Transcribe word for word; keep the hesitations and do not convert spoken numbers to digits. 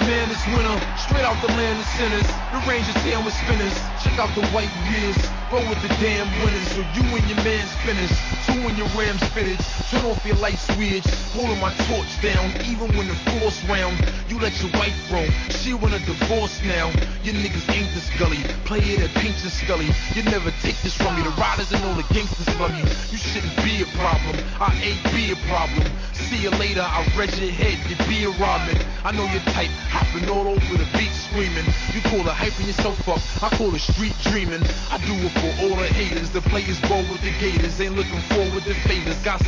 man, it's winter. Straight out the land of sinners. The Rangers down with spinners. Check out the white beers. Roll with the damn winners. So you and your man's finished. Two in your Rams fitted. Turn off your light switch. Holding my torch down. Even when the force round. You let your wife roam. She want a divorce now. You niggas ain't this gully. Play it at Pinch and Scully. You never take this from me. The riders and all the gangsters love you. You shouldn't be a problem. I ain't be a problem. See you later. I read your head. You be a Rodman. I know your type. Hopping all over the beat screaming. You call it hyping yourself up. I call it street dreaming. I do it for all the haters. The players ball with the gators. Ain't looking forward to favors. Got